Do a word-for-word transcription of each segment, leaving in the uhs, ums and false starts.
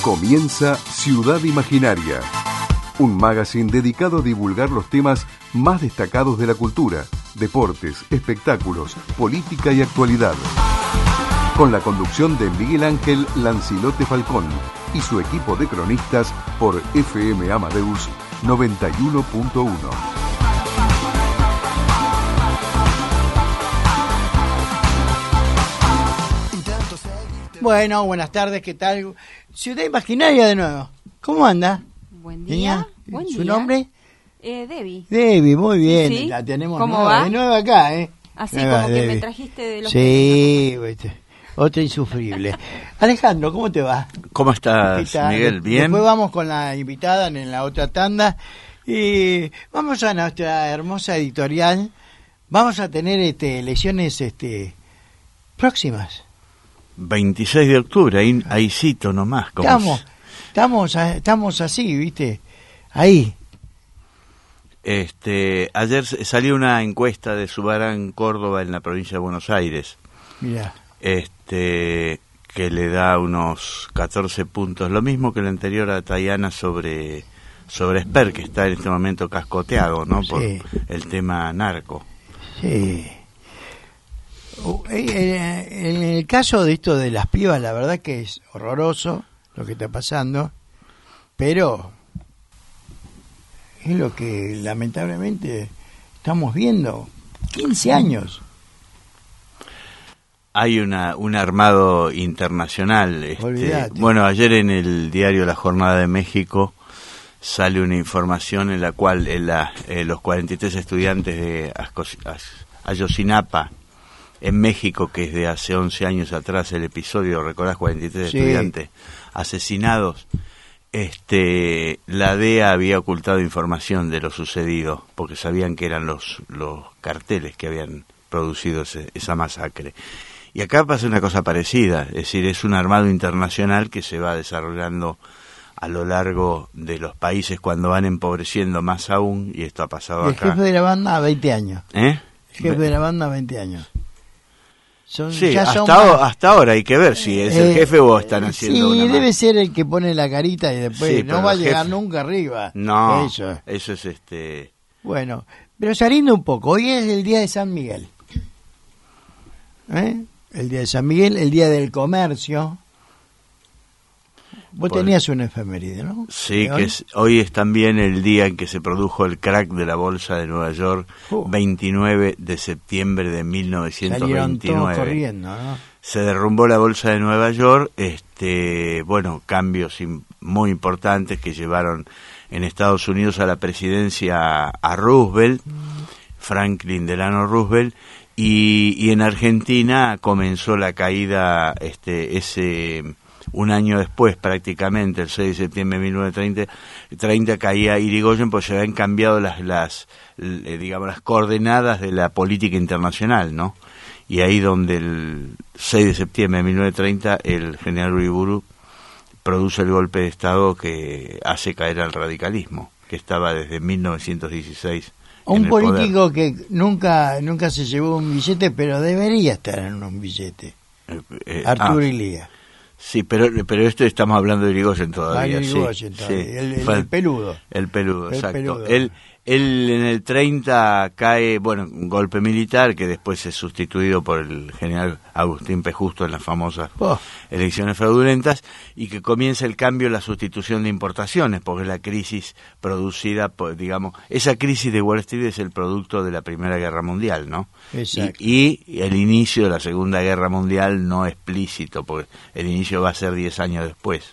Comienza Ciudad Imaginaria, un magazine dedicado a divulgar los temas más destacados de la cultura, deportes, espectáculos, política y actualidad. Con la conducción de Miguel Ángel Lancilote Falcón y su equipo de cronistas por F M Amadeus noventa y uno punto uno. Bueno, buenas tardes, ¿qué tal? Ciudad Imaginaria de nuevo. ¿Cómo anda? Buen día. Buen ¿Su día. nombre? Eh, Debbie. Debbie, muy bien. ¿Sí? La tenemos ¿Cómo nueva, va? de nuevo acá, ¿eh? Así Nueva, como que Debbie. me trajiste de los... Sí, viste, otra insufrible. Alejandro, ¿cómo te va? ¿Cómo estás, ¿Qué tal? Miguel? ¿Bien? Después vamos con la invitada en la otra tanda. Y vamos a nuestra hermosa editorial. Vamos a tener este, elecciones este, próximas. veintiséis de octubre, ahí, ahí cito nomás. Como Estamos, s- estamos, a- estamos así, ¿viste? Ahí. este, ayer s- salió una encuesta de Subarán Córdoba en la provincia de Buenos Aires, Mira. este, que le da unos catorce puntos, lo mismo que la anterior a Tayana sobre, sobre Esper, que está en este momento cascoteado, ¿no? Por Sí. el tema narco. Sí. Uh, eh, eh, En el caso de esto de las pibas, la verdad que es horroroso lo que está pasando, pero es lo que lamentablemente estamos viendo. quince años. Hay una un armado internacional. Este, Olvídate. bueno, ayer en el diario La Jornada de México sale una información en la cual en la, eh, los cuarenta y tres estudiantes de Ascos- As- Ayotzinapa, en México, que es de hace once años atrás el episodio, ¿recordás? cuarenta y tres Sí. estudiantes asesinados. Este, la D E A había ocultado información de lo sucedido, porque sabían que eran los, los carteles que habían producido ese- esa masacre. Y acá pasa una cosa parecida, es decir, es un armado internacional que se va desarrollando a lo largo de los países cuando van empobreciendo más aún, y esto ha pasado Y el acá. jefe de la banda, veinte años. ¿Eh? El jefe de la banda, veinte años. Son, Sí, ya hasta, son ahora, más- hasta ahora hay que ver si es el Eh, jefe o están haciendo Sí, una debe más. ser el que pone la carita y después Sí, pero no va a el llegar jefe- nunca arriba. No, Eso. eso es este... Bueno, pero saliendo un poco, hoy es el día de San Miguel. ¿Eh? El día de San Miguel, el día del comercio. Vos Por- tenías una efeméride, ¿no? Sí, ¿De que hoy? es, hoy es también el día en que se produjo el crack de la bolsa de Nueva York, Uh. veintinueve de septiembre de mil novecientos Salieron todos veintinueve. corriendo, ¿no? Se derrumbó la bolsa de Nueva York, este, bueno, cambios im- muy importantes que llevaron en Estados Unidos a la presidencia a Roosevelt, Franklin Delano Roosevelt, y, y en Argentina comenzó la caída, este, ese, un año después prácticamente, el seis de septiembre de mil novecientos treinta, caía Irigoyen, pues se habían cambiado las, las, eh, digamos, las coordenadas de la política internacional, ¿no? Y ahí donde el seis de septiembre de mil novecientos treinta el general Uriburu produce el golpe de Estado que hace caer al radicalismo, que estaba desde mil novecientos dieciséis en Un el poder. político que nunca nunca se llevó un billete, pero debería estar en un billete. Eh, eh, Arturo ah, Ilía. sí, pero pero esto estamos hablando de Irigoyen todavía. Ah, sí, Irigoyen sí. todavía, el- el- Fue el peludo. El peludo, El exacto. peludo. Él, él en el treinta cae, bueno, un golpe militar que después es sustituido por el general Agustín P. Justo en las famosas Oh. elecciones fraudulentas, y que comienza el cambio, la sustitución de importaciones, porque la crisis producida, por, digamos, esa crisis de Wall Street es el producto de la Primera Guerra Mundial, ¿no? Exacto. Y, y el inicio de la Segunda Guerra Mundial no explícito, porque el inicio va a ser diez años después.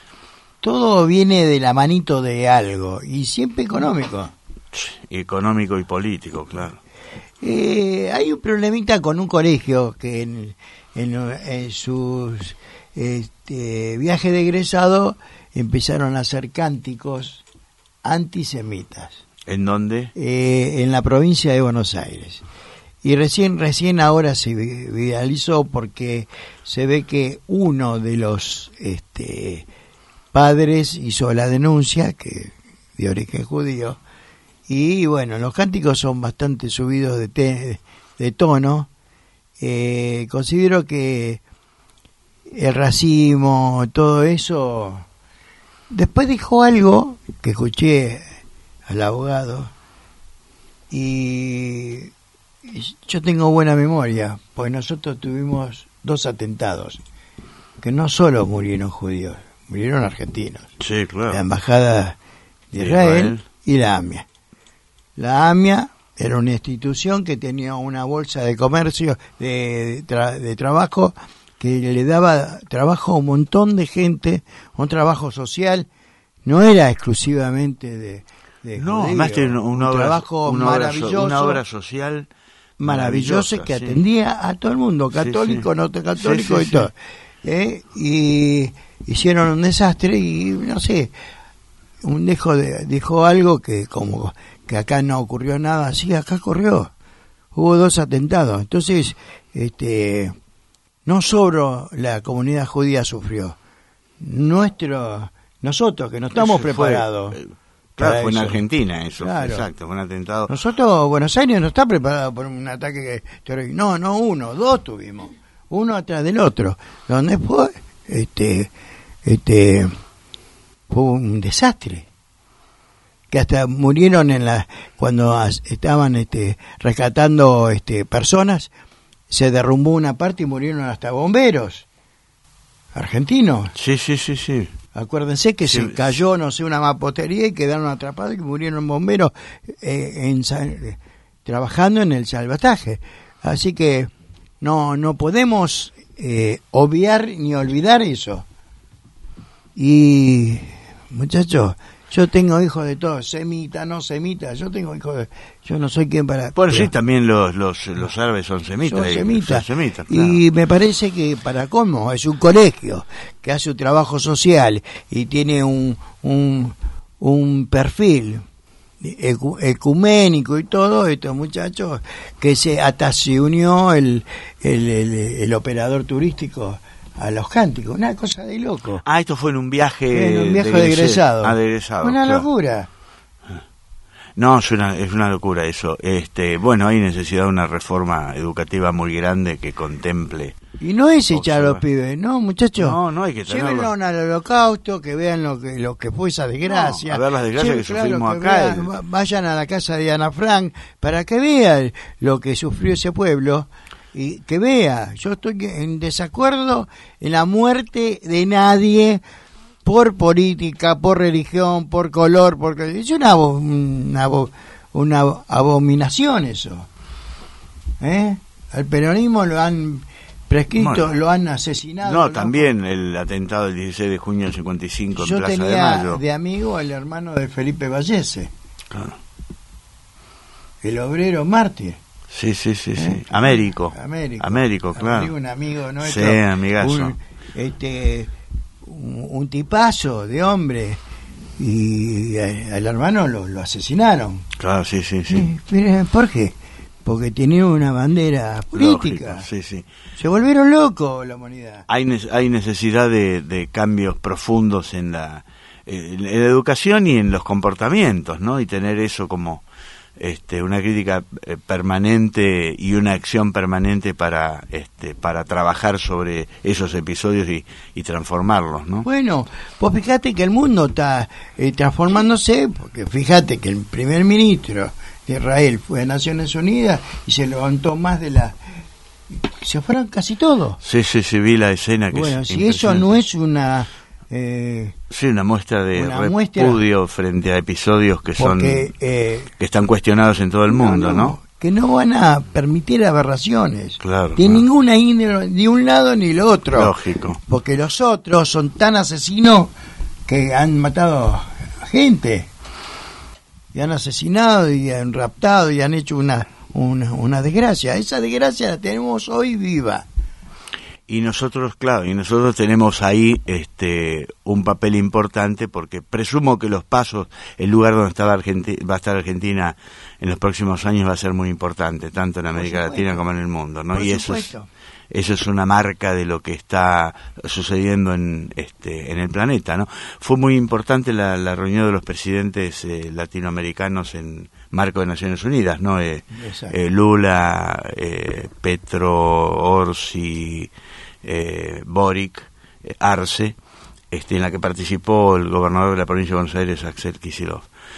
Todo viene de la manito de algo, y siempre económico. Económico y político, claro. Eh, hay un problemita con un colegio que en, en, en sus este, viajes de egresado empezaron a hacer cánticos antisemitas ¿En dónde? eh, en la provincia de Buenos Aires. Y recién recién ahora se vi- viralizó porque se ve que uno de los este, padres hizo la denuncia, que de origen judío. Y bueno, los cánticos son bastante subidos de, te, de tono. Eh, considero que el racismo, todo eso, después dijo algo que escuché al abogado y, y yo tengo buena memoria, pues nosotros tuvimos dos atentados, que no solo murieron judíos, murieron argentinos. Sí, claro. La embajada de Israel, Israel y la AMIA. La AMIA era una institución que tenía una bolsa de comercio, de, tra- de trabajo, que le daba trabajo a un montón de gente, un trabajo social, no era exclusivamente de, de no, judíos, más que un, un obra, trabajo una maravilloso, obra, una obra social maravilloso que sí. atendía a todo el mundo, católico, sí, sí. no católico sí, sí, y todo. Sí. ¿Eh? Y hicieron un desastre y no sé, un dejo de, dijo algo que como que acá no ocurrió nada, sí, acá ocurrió, hubo dos atentados, entonces este no solo la comunidad judía sufrió, nuestro nosotros que no estamos eso preparados. Fue, claro, fue en Argentina eso, claro. Exacto, fue un atentado. Nosotros, Buenos Aires no está preparado por un ataque terrorista, no, no uno, dos tuvimos, uno atrás del otro, donde fue, este, este, fue un desastre. Que hasta murieron en la cuando estaban este rescatando este personas, se derrumbó una parte y murieron hasta bomberos argentinos. Sí, sí, sí, sí. Acuérdense que sí, se cayó, no sé, una mampostería y quedaron atrapados y murieron bomberos eh, en, eh, trabajando en el salvataje. Así que no no podemos eh, obviar ni olvidar eso. Y muchachos, yo tengo hijos de todos, semita, no semita, yo tengo hijos de... Yo no soy quien para... Por sí, también los los los árabes son semitas. Son semitas. Son semitas, claro. Y me parece que para cómo, es un colegio que hace un trabajo social y tiene un un, un perfil ecu, ecuménico y todo, estos muchachos, que se hasta se unió el, el, el, el operador turístico a los cánticos, una cosa de loco. Ah, esto fue en un viaje... En un viaje de egresado. Ah, de egresado, una claro. locura. No, es una, es una locura eso. Este, bueno, hay necesidad de una reforma educativa muy grande que contemple... Y no es echar a los pibes, no, muchachos. No, no hay que tenerlo. Llévenlo al holocausto, que vean lo que lo que fue esa desgracia. No, a ver las desgracias sí, que claro, sufrimos que acá. Vean, el... Vayan a la casa de Ana Frank para que vean lo que sufrió ese pueblo. Y que vea, yo estoy en desacuerdo en la muerte de nadie por política, por religión, por color, porque es una, una, una abominación eso. ¿Eh? Al peronismo lo han prescrito, bueno, lo han asesinado. No, ¿no? También el atentado del dieciséis de junio del cincuenta y cinco yo en Plaza de Mayo. Yo tenía de amigo al hermano de Felipe Vallese. Claro. El obrero mártir. Sí, sí, sí, ¿Eh? sí. Américo. Américo. Américo, claro. Américo, un amigo nuestro. Sí, amigazo. Un, este, un, un tipazo de hombre. Y al hermano lo, lo asesinaron. Claro, sí, sí, sí. ¿Y, ¿Por qué? Porque tenía una bandera política. Lógico, sí, sí. Se volvieron locos la humanidad. Hay, ne- hay necesidad de, de cambios profundos en la, en la educación y en los comportamientos, ¿no? Y tener eso como... Este, una crítica eh, permanente y una acción permanente para este, para trabajar sobre esos episodios y, y transformarlos, ¿no? Bueno, pues fíjate que el mundo está eh, transformándose, porque fíjate que el primer ministro de Israel fue a Naciones Unidas y se levantó más de la... se fueron casi todos. Sí, sí, sí, vi la escena que bueno, es si eso no es una... Eh, sí, una muestra de una repudio muestra, frente a episodios que porque, son eh, que están cuestionados en todo el mundo, no, no, ¿no? Que no van a permitir aberraciones. Claro. De claro. ninguna índole, ni un lado ni el otro. Lógico. Porque los otros son tan asesinos que han matado a gente. Y han asesinado y han raptado y han hecho una, una, una desgracia. Esa desgracia la tenemos hoy viva. Y nosotros, claro, y nosotros tenemos ahí este un papel importante porque presumo que los pasos, el lugar donde está la Argentina, va a estar Argentina en los próximos años va a ser muy importante, tanto en América Latina como en el mundo, ¿no? Por y eso es, supuesto. eso es una marca de lo que está sucediendo en este en el planeta, ¿no? Fue muy importante la, la reunión de los presidentes eh, latinoamericanos en marco de Naciones Unidas, ¿no? Eh, eh, Lula, eh, Petro, Orsi, eh, Boric, eh, Arce, este, en la que participó el gobernador de la provincia de Buenos Aires, Axel Kicillof.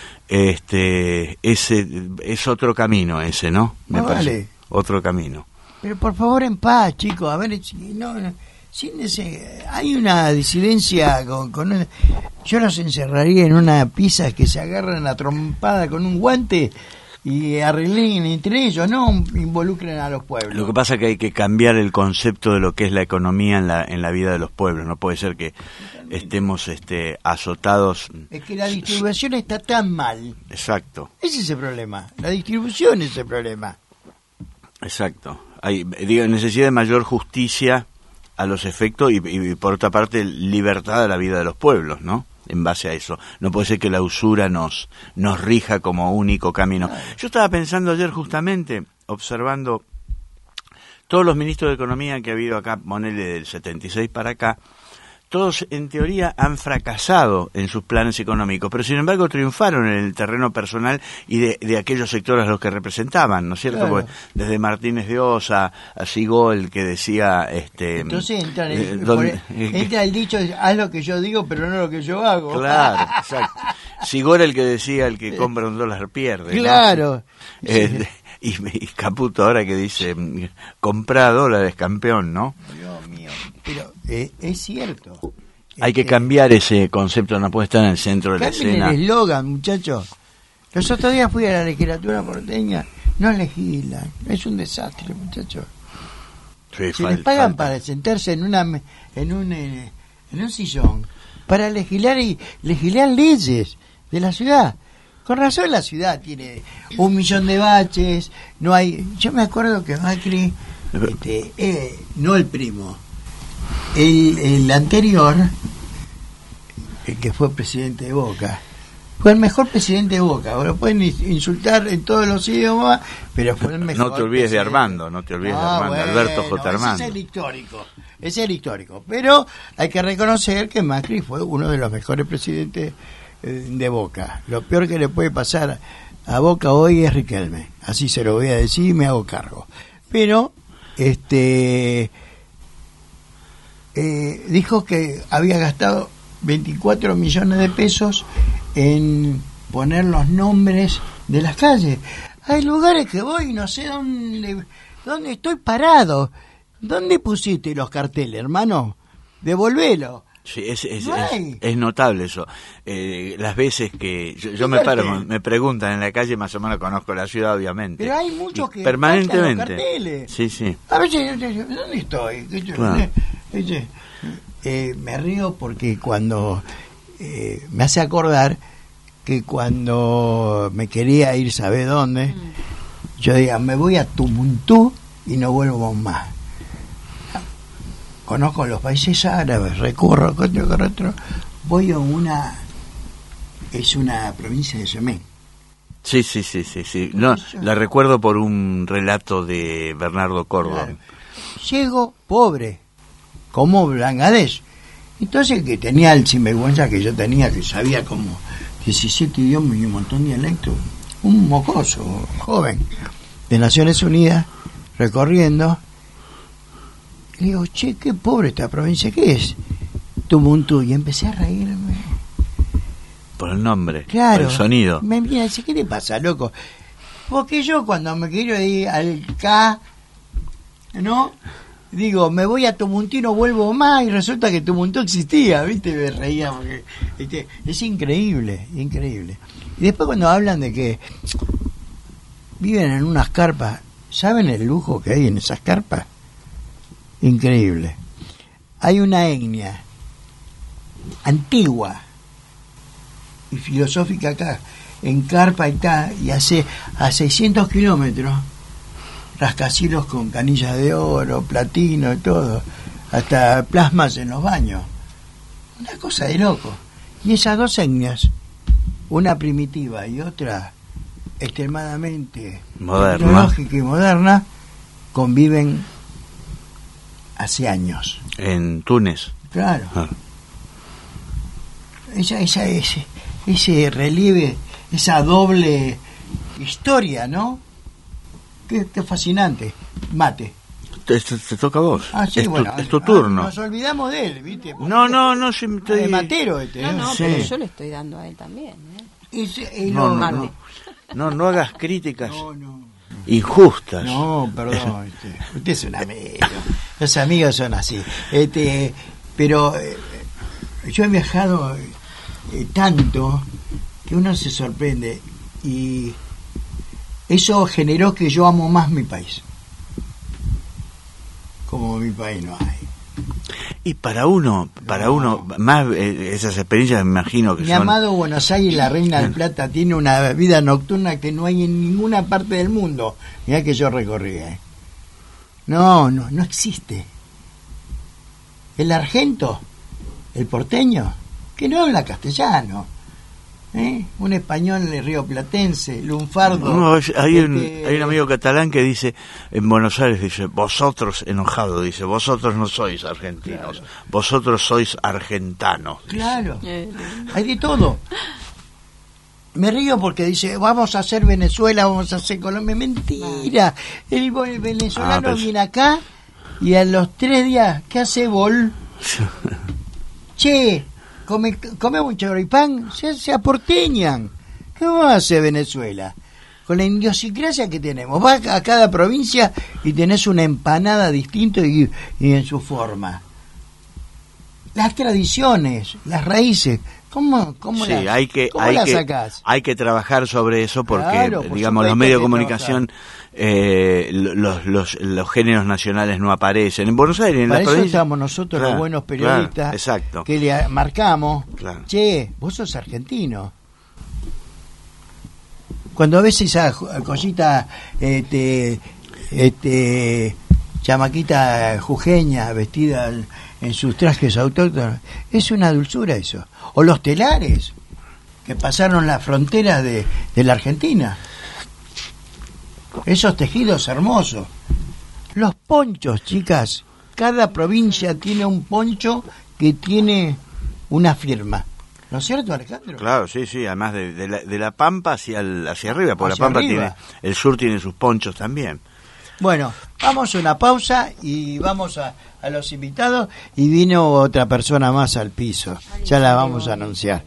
Este, ese es otro camino ese, ¿no? Me Ah, parece. vale. Otro camino. Pero por favor, en paz, chicos. A ver, no, no, sin ese, hay una disidencia con, con una- yo los encerraría en una pieza que se agarran a trompada con un guante y arreglen entre ellos, no involucren a los pueblos. Lo que pasa es que hay que cambiar el concepto de lo que es la economía en la en la vida de los pueblos. No puede ser que estemos este azotados. Es que la distribución está tan mal. Exacto, Ese es el problema. La distribución es el problema. exacto. Hay digo, necesidad de mayor justicia a los efectos y, y por otra parte libertad a la vida de los pueblos, ¿no? En base a eso. No puede ser que la usura nos nos rija como único camino. Yo estaba pensando ayer justamente, observando todos los ministros de Economía que ha habido acá, ponele del setenta y seis para acá, todos en teoría han fracasado en sus planes económicos, pero sin embargo triunfaron en el terreno personal y de, de aquellos sectores a los que representaban, ¿no es cierto? Claro. Porque desde Martínez de Osa a Sigol, que decía... este Entonces entra, el, eh, por- donde- entra el dicho, haz lo que yo digo, pero no lo que yo hago. Claro, exacto. Sigol el que decía, el que compra un dólar pierde, ¿no? Claro. Eh, y, y Caputo ahora que dice, compra dólares, campeón, ¿no? Dios mío. Pero eh, es cierto. Hay que Este, cambiar ese concepto, no puede estar en el centro de la Cambien escena. el eslogan, muchachos. Los otros días fui a la legislatura porteña, no legislan. Es un desastre, muchachos. Sí, Se fal- les pagan falta. para sentarse en una me- en un eh, en un sillón para legislar y legislar leyes de la ciudad. Con razón la ciudad tiene un millón de baches, no hay. Yo me acuerdo que Macri, este, eh, no el primo, el, el anterior, el que fue presidente de Boca, fue el mejor presidente de Boca. Ahora pueden ins- insultar en todos los idiomas, pero fue el mejor. No te olvides de presidente. Armando, no te olvides de Ah, Armando, bueno, Alberto J. ese Armando. es el histórico, ese es el histórico. Pero hay que reconocer que Macri fue uno de los mejores presidentes eh, de Boca. Lo peor que le puede pasar a Boca hoy es Riquelme. Así se lo voy a decir y me hago cargo. Pero, este, eh, dijo que había gastado veinticuatro millones de pesos en poner los nombres de las calles. Hay lugares que voy y no sé dónde, dónde estoy parado. ¿Dónde pusiste los carteles, hermano? Devolvelo. Sí, es, es, No es- hay. es notable eso. Eh, las veces que yo, yo me Fíjate. paro, me preguntan en la calle, más o menos conozco la ciudad, obviamente. Pero hay muchos Y que permanentemente. faltan los carteles. Sí, sí. A veces, yo te digo, ¿dónde estoy? ¿Qué yo- Claro. eh, eh, me río porque cuando eh, me hace acordar que cuando me quería ir, ¿sabe dónde? Yo diga, me voy a Tumuntú y no vuelvo más. Conozco los países árabes, recurro, otro, otro, otro. Voy a una, es una provincia de Yemen. Sí, sí, sí, sí, sí. No, la recuerdo por un relato de Bernardo Córdoba. Claro. Llego pobre, como Bangladesh. Entonces, que tenía el sinvergüenza que yo tenía, que sabía como diecisiete idiomas y un montón de dialectos, un mocoso, joven, de Naciones Unidas, recorriendo. Le digo, che, qué pobre esta provincia, ¿qué es? Tumuntú. Y empecé a reírme. Por el nombre, Claro. por el sonido. Me mira y dice, ¿qué te pasa, loco? Porque yo cuando me quiero ir al K, ¿no? Digo, me voy a Tumuntú y no vuelvo más, y resulta que Tumuntú existía, ¿viste? Me reía porque, ¿viste? Es increíble, increíble. Y después cuando hablan de que viven en unas carpas, ¿saben el lujo que hay en esas carpas? Increíble. Hay una etnia antigua y filosófica acá, en carpa y tal, y hace a seiscientos kilómetros rascacielos con canillas de oro, platino y todo, hasta plasmas en los baños. Una cosa de loco. Y esas dos etnias, una primitiva y otra extremadamente Moderna. tecnológica y moderna, conviven hace años. En Túnez. Claro. Ah. Esa, esa, ese, ese relieve, esa doble historia, ¿no? Qué, qué fascinante. Mate. te, te, te toca a vos. Ah, sí, es, bueno, tu, es tu ah, turno. Nos olvidamos de él, ¿viste? No, no, no, sí, Estoy... de Matero este, No, ¿eh? no, Sí. pero yo le estoy dando a él también. ¿eh? Y se- y No, lo- no, no, no, no hagas críticas no, no. injustas. No, perdón, este, usted es un amigo. Los amigos son así. Este, pero eh, yo he viajado eh, tanto que uno se sorprende y eso generó que yo amo más mi país. Como mi país no hay. Y para uno, para No. uno, más eh, esas experiencias me imagino que Mi son... amado Buenos Aires, la Reina del Plata, tiene una vida nocturna que no hay en ninguna parte del mundo. Mirá que yo recorrí, ¿eh? No, no, no existe. El argento, el porteño, que no habla castellano, ¿eh? Un español de Río Platense, lunfardo. No, hay, un, este, hay un amigo catalán que dice, en Buenos Aires, dice, vosotros, enojado, dice, vosotros no sois argentinos, Claro. vosotros sois argentanos. dice. Claro, Eh, hay de todo. Me río porque dice, vamos a hacer Venezuela, vamos a hacer Colombia. Mentira. El, bo- el venezolano Ah, pero- viene acá y a los tres días, ¿qué hace Bol? Che, come, come un choripán, se, se aporteñan. ¿Qué va a hacer Venezuela? Con la idiosincrasia que tenemos. Vas a cada provincia y tenés una empanada distinta y, y en su forma. Las tradiciones, las raíces, ¿cómo, cómo Sí, las, hay que, cómo hay las que, sacás? hay que trabajar sobre eso porque, Claro, por digamos, los supuesto medios de que comunicación, eh, los, los, los géneros nacionales no aparecen. En Buenos Aires, en Para las eso provincias... estamos nosotros, Claro, los buenos periodistas, claro, exacto. que le marcamos, Claro. che, vos sos argentino. Cuando ves esa jo- cosita, este, este, chamaquita jujeña vestida en- en sus trajes autóctonos, es una dulzura eso. O los telares, que pasaron las fronteras de, de la Argentina. Esos tejidos hermosos. Los ponchos, chicas. Cada provincia tiene un poncho que tiene una firma. ¿No es cierto, Alejandro? Claro, sí, sí, además de, de, la, de la Pampa hacia, el, hacia arriba, porque Hacia la Pampa arriba. tiene, el sur tiene sus ponchos también. Bueno, vamos a una pausa y vamos a, a los invitados y vino otra persona más al piso. Ya la vamos a anunciar.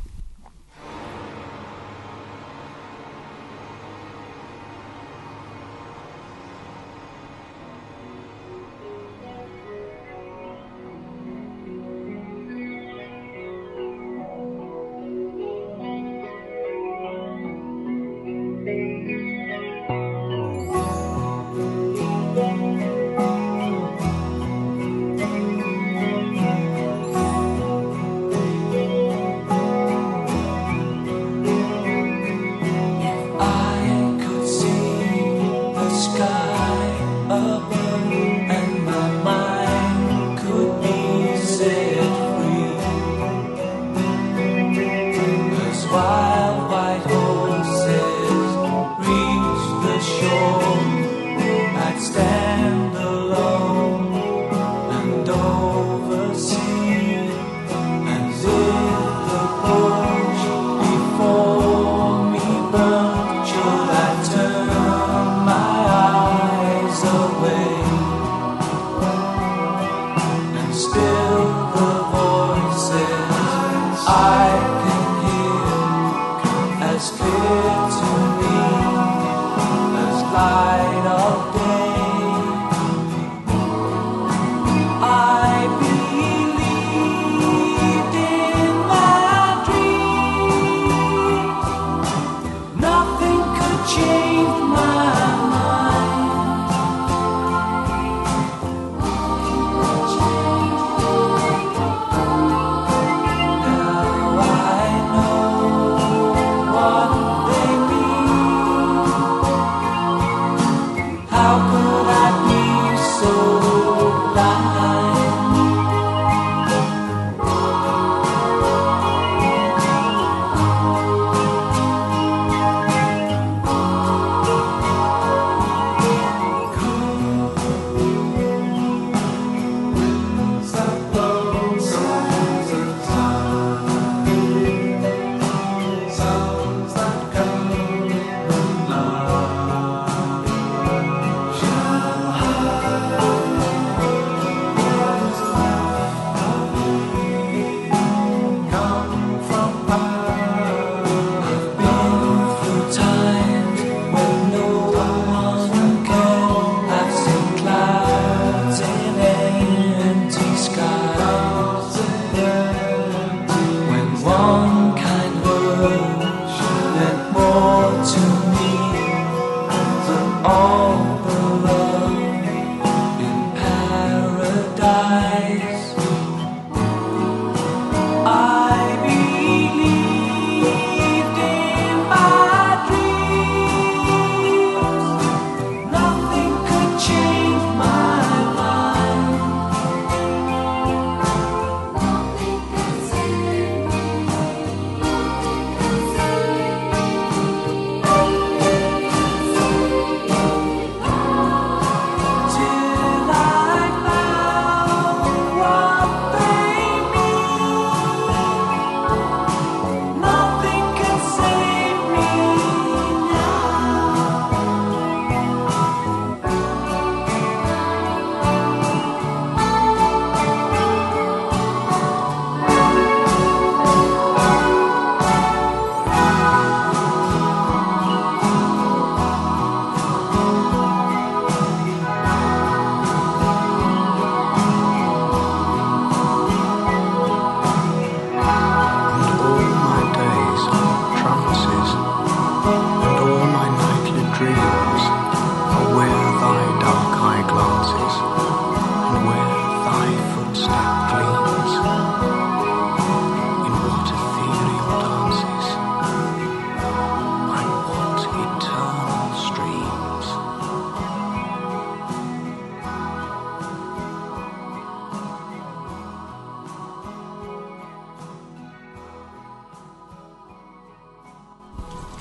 I could see the sky above, and my mind could be set free. As wild white horses reach the shore, I'd stand alone and oversee, as if the bush before me burned. Should I turn my eyes away and still the voices I can hear as clear to me as light of day? I believed in my dreams. Nothing could change my mind. Now I know what they mean. How could I be so blind?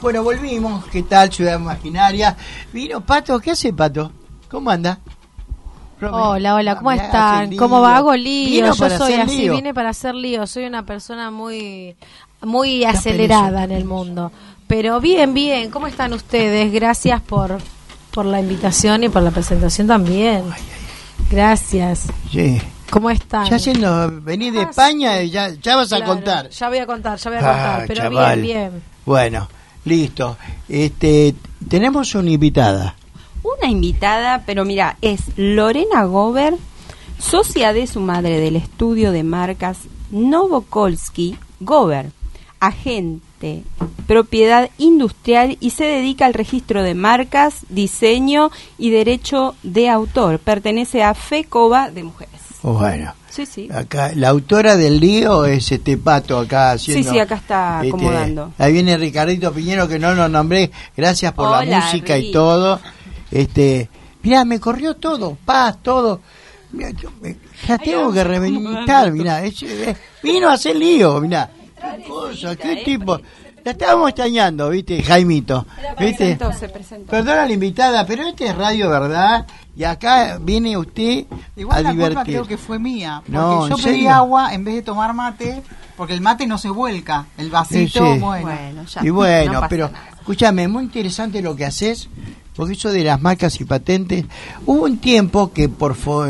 Bueno, volvimos. ¿Qué tal, Ciudad Imaginaria? Vino Pato. ¿Qué hace, Pato? ¿Cómo anda? Romy. Hola, hola, ¿cómo Hace están? lío. ¿Cómo va? Hago lío, Vino yo para soy hacer así, lío. vine para hacer lío, soy una persona muy muy Está acelerada perezoso. en el mundo. Pero bien, bien, ¿cómo están ustedes? Gracias por por la invitación y por la presentación también. Gracias. Sí. ¿Cómo están? Ya siendo, venís de Ah, España sí. y ya, ya vas a Claro, contar. Ya voy a contar, ya voy a Ah, contar, pero chaval. bien, bien. Bueno, listo. Este, tenemos una invitada. Una invitada, pero mira, es Lorena Gober, socia de su madre del estudio de marcas Novokolsky Gober, agente, propiedad industrial y se dedica al registro de marcas, diseño y derecho de autor. Pertenece a FECOBA de Mujeres. Bueno, Sí, sí. acá la autora del lío es este Pato acá haciendo. Sí, sí, acá está este, acomodando. Ahí viene Ricardito Piñero que no lo nombré. Gracias por la Hola, música y Rick. todo. Este, mirá, me corrió todo, paz, todo. Mirá, yo me- ya tengo que reventar, mirá, es- es- vino a hacer lío, mirá. Qué cosa, qué tipo. La estábamos extrañando, ¿viste? Jaimito. ¿Viste? presentó, se presentó. Perdona la invitada, pero este es Radio Verdad y acá viene usted Igual a la culpa divertir. creo que fue mía, porque No, yo ¿en pedí serio? agua en vez de tomar mate, porque el mate no se vuelca, el vasito, Sí, sí. bueno. Bueno, ya. Y bueno, no pasa pero nada. escúchame, muy interesante lo que haces, porque eso de las marcas y patentes, hubo un tiempo que por fo-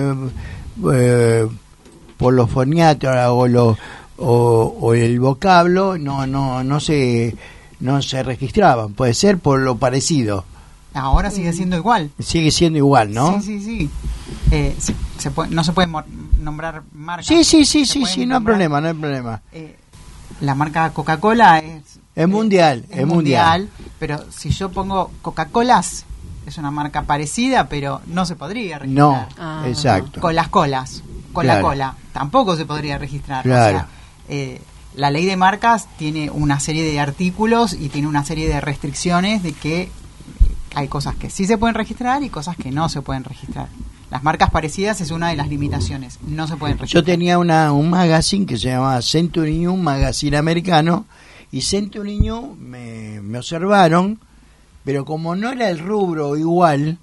eh, por los foniatros o, lo, o, o el vocablo no no no se no se registraban, puede ser por lo parecido, Ahora sigue siendo igual. sigue siendo igual, ¿no? Sí, sí, sí. Eh, se- se puede- no se puede mo- nombrar marcas. Sí, sí, sí, Se sí, pueden sí, no hay nombrar, problema, no hay problema. eh, la marca Coca-Cola es... Es mundial, es es mundial. pero si yo pongo Coca-Colas, es una marca parecida, pero no se podría registrar. No, Ah. exacto. Con las colas, con la Claro. cola, tampoco se podría registrar. Claro. O sea, eh, la ley de marcas tiene una serie de artículos y tiene una serie de restricciones de que hay cosas que sí se pueden registrar y cosas que no se pueden registrar. Las marcas parecidas es una de las limitaciones, no se pueden registrar. Yo tenía una, un magazine que se llamaba Century New, un magazine americano, y Century New me, me observaron, pero como no era el rubro igual,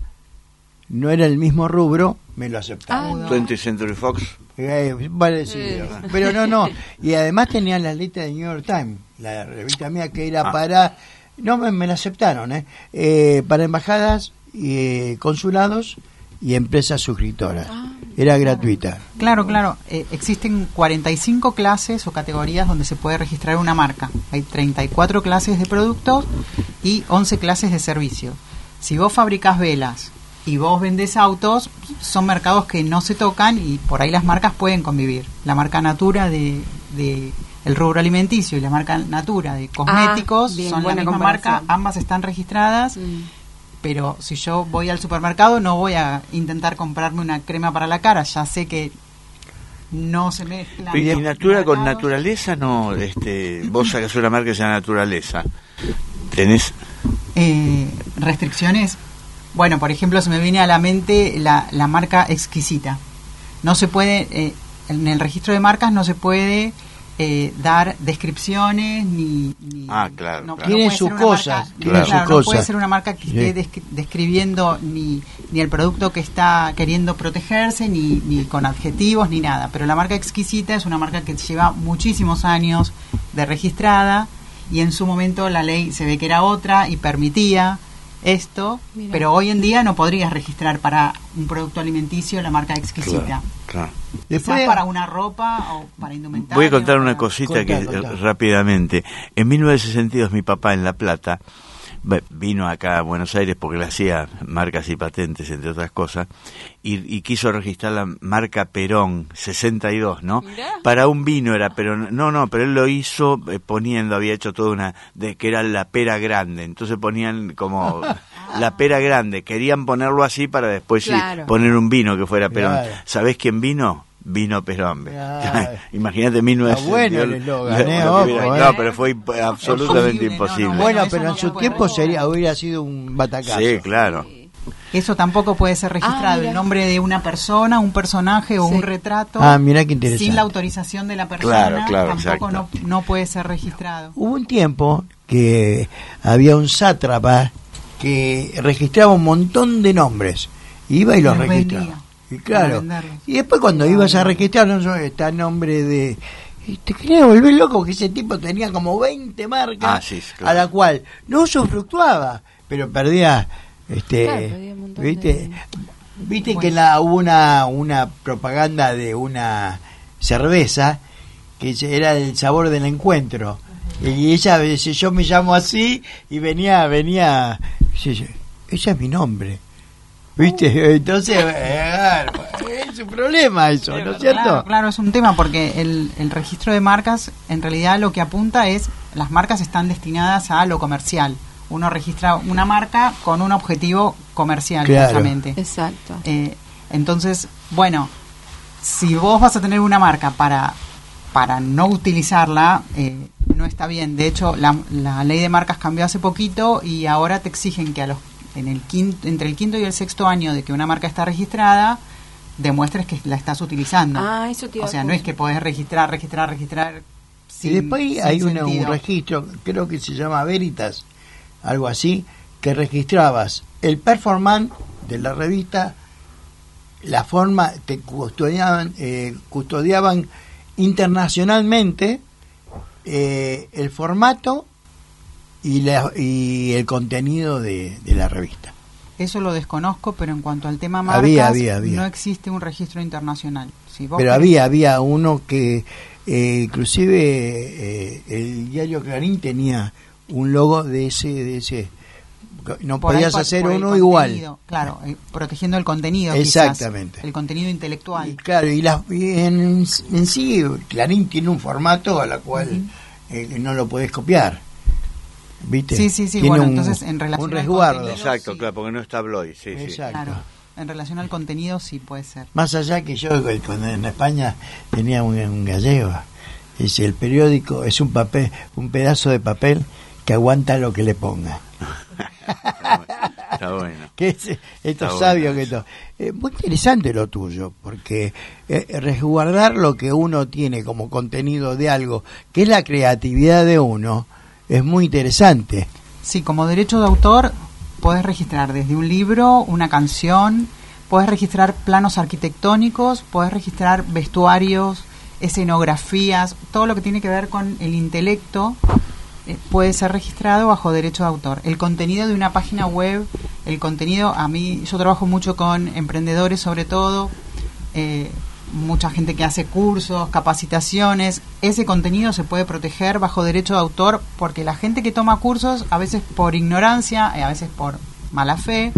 no era el mismo rubro, me lo aceptaron. twentieth Century Fox. Eh, vale, sí, pero no, no. Y además tenían la lista de New York Times, la revista mía que era Ah. para... No, me, me la aceptaron, ¿eh? Eh, para embajadas, eh, consulados y empresas suscriptoras. Era gratuita. Claro, claro. Eh, existen cuarenta y cinco clases o categorías donde se puede registrar una marca. Hay treinta y cuatro clases de productos y once clases de servicio. Si vos fabricás velas y vos vendés autos, son mercados que no se tocan y por ahí las marcas pueden convivir. La marca Natura de, de el rubro alimenticio y la marca Natura de cosméticos bien, son la buena misma comparación. marca, ambas están registradas. Mm. Pero si yo voy al supermercado no voy a intentar comprarme una crema para la cara, ya sé que no se mezclan. Y, y los Natura con mercados. naturaleza no, este, vos sacas una marca que sea naturaleza. Tenés Eh, restricciones. Bueno, por ejemplo, se me viene a la mente la, la marca exquisita. No se puede, eh, en el registro de marcas no se puede eh, dar descripciones ni... ni- Ah, claro, no- claro. no Tienen puede sus ser una cosas, marca- tienen claro, sus no puede cosas. ser una marca que Sí. esté descri- describiendo ni, ni el producto que está queriendo protegerse, ni, ni con adjetivos, ni nada. Pero la marca exquisita es una marca que lleva muchísimos años de registrada y en su momento la ley se ve que era otra y permitía esto, Mira. pero hoy en día no podrías registrar para un producto alimenticio la marca exquisita. Claro, claro. Quizás Después, para una ropa o para indumentaria. Voy a contar o una para- cosita Contá, que contá. eh, rápidamente. En mil novecientos sesenta y dos mi papá en La Plata ve- vino acá a Buenos Aires porque le hacía marcas y patentes, entre otras cosas, y, y quiso registrar la marca Perón, sesenta y dos, ¿no? Mirá. Para un vino era, pero no, no, pero él lo hizo eh, poniendo, había hecho toda una, de que era la pera grande, entonces ponían como la pera grande, querían ponerlo así para después sí, Claro. poner un vino que fuera Perón. Claro. ¿Sabés quién vino? Vino Perón. Claro. Imagínate mil novecientos Está bueno el eslogan, ¿eh? Ojo, No, ¿eh? pero fue imp- absolutamente Imposible, no, no, imposible. bueno, eso pero no en se su puede. tiempo sería hubiera sido un batacazo. Sí, claro. Eso tampoco puede ser registrado. Ah, mira. el nombre de una persona, un personaje o Sí. un retrato. Ah, mira qué interesante. Sin la autorización de la persona, Claro, claro, tampoco no, exacto. no puede ser registrado. Hubo un tiempo que había un sátrapa que registraba un montón de nombres, iba y los Los registraba. vendía. Y claro, Para venderlos. y después cuando ibas a registrar, no sé, está nombre de... Y te quería volver loco que ese tipo tenía como veinte marcas, Ah, sí, claro. a la cual no usufructuaba, pero perdía, este, Claro, perdía un montón viste, de- viste Bueno. que la, hubo una, una propaganda de una cerveza que era el sabor del encuentro, y ella dice, yo me llamo así, y venía, venía, dice, ese es mi nombre. ¿Viste? Entonces, eh, es un problema eso, ¿no es cierto? Claro, claro, es un tema porque el, el registro de marcas en realidad lo que apunta es, las marcas están destinadas a lo comercial. Uno registra una marca con un objetivo comercial, Claro. justamente. Exacto. Eh, entonces, bueno, si vos vas a tener una marca para, para no utilizarla, eh, no está bien. De hecho, la, la ley de marcas cambió hace poquito y ahora te exigen que a los en el quinto, entre el quinto y el sexto año de que una marca está registrada, demuestres que la estás utilizando. Ah, eso te iba O sea, a no es que podés registrar, registrar, registrar. Y sin- después sin hay una- un sentido. registro, creo que se llama Veritas, algo así, que registrabas el performance de la revista, la forma, te custodiaban, eh, custodiaban internacionalmente eh, el formato y, la, y el contenido de, de la revista. Eso lo desconozco, pero en cuanto al tema marcas, Había, había, había. no existe un registro internacional. Si vos Pero querés- había había uno que eh, inclusive eh, el diario Clarín tenía un logo de ese de ese no por ahí podías por- hacer por el uno igual. contenido, claro, eh, protegiendo el contenido, quizás, Exactamente. el contenido intelectual. Y claro, y, la, y en, en sí Clarín tiene un formato a la cual eh, no lo podés copiar. ¿Viste? Sí, sí, sí, Tiene bueno, un, entonces, en relación un al resguardo. contenido, Exacto, sí. claro, porque no es tabloid, sí, sí. Exacto. Claro, en relación al contenido sí puede ser. Más allá que yo cuando en España tenía un, un gallego, dice, el periódico es un papel, un pedazo de papel que aguanta lo que le ponga. Está bueno. Está bueno. Que es, esto Está es bueno sabio que eso. esto. Eh, muy interesante lo tuyo, porque eh, resguardar lo que uno tiene como contenido de algo, que es la creatividad de uno, es muy interesante. Sí, como derecho de autor podés registrar desde un libro, una canción, podés registrar planos arquitectónicos, podés registrar vestuarios, escenografías, todo lo que tiene que ver con el intelecto eh, puede ser registrado bajo derecho de autor. El contenido de una página web, el contenido, a mí, yo trabajo mucho con emprendedores sobre todo, eh, mucha gente que hace cursos, capacitaciones, ese contenido se puede proteger bajo derecho de autor porque la gente que toma cursos, a veces por ignorancia, eh, a veces por mala fe,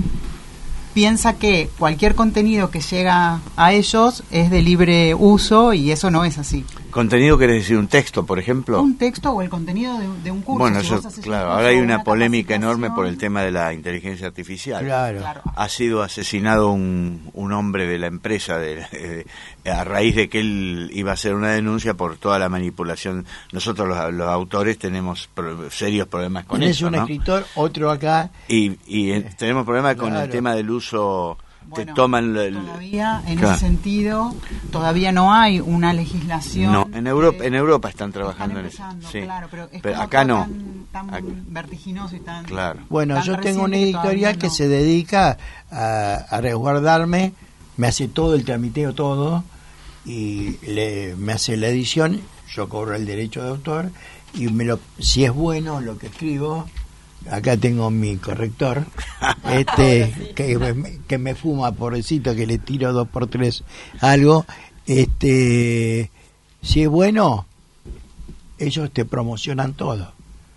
piensa que cualquier contenido que llega a ellos es de libre uso y eso no es así. ¿Contenido quiere decir un texto, por ejemplo? Un texto o el contenido de, de un curso. Bueno, si eso, vos haces un claro, curso ahora hay o una polémica capacitación, enorme por el tema de la inteligencia artificial. Claro. Claro. Ha sido asesinado un, un hombre de la empresa de, de- a raíz de que él iba a hacer una denuncia por toda la manipulación. Nosotros los, los autores tenemos pro- serios problemas con Tenés eso, un ¿no? escritor, otro acá. Y, y eh, tenemos problemas con el Claro. tema del uso. Bueno, te toman el- todavía en Claro. ese sentido todavía no hay una legislación. No, en Europa, que- en Europa están están trabajando en eso. empezando, Sí. claro, pero, es Pero como acá todo no. tan, tan Acá- vertiginoso y tan Claro. Bueno, tan yo tengo una reciente que editorial todavía que no. se dedica a, a resguardarme, me hace todo el tramiteo, todo, y le, me hace la edición, yo cobro el derecho de autor, y me lo, si es bueno lo que escribo, acá tengo mi corrector, este que, me, que me fuma pobrecito, que le tiro dos por tres algo, este si es bueno, ellos te promocionan todo,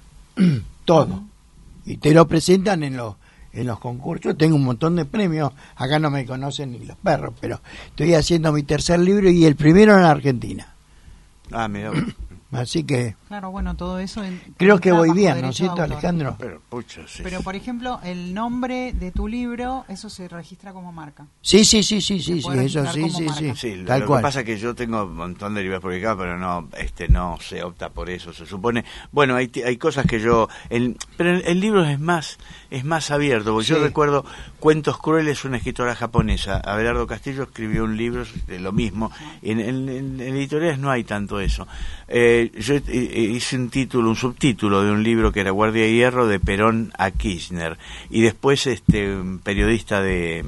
todo, y te lo presentan en los en los concursos. Yo tengo un montón de premios, acá no me conocen ni los perros, pero estoy haciendo mi tercer libro y el primero en la Argentina, Ah, mira. así que Claro, bueno, todo eso. en- creo que está voy bajo bien, ¿no derecho es de cierto, autor. Alejandro? Pero, pucha, sí. Pero, por ejemplo, el nombre de tu libro, eso se registra como marca. Sí, sí, sí, sí, sí, sí, puede eso registrar sí, como sí, marca. sí, Sí, lo, tal lo cual. que pasa es que yo tengo un montón de libros publicados, pero no, este, no se opta por eso. Se supone, bueno, hay, hay cosas que yo, el, pero el, el libro es más, es más abierto. Porque Sí. yo recuerdo Cuentos Crueles, una escritora japonesa, Abelardo Castillo escribió un libro de lo mismo. En, en, en editoriales no hay tanto eso. Eh, yo he, hice un título, un subtítulo de un libro que era Guardia de Hierro de Perón a Kirchner, y después este un periodista de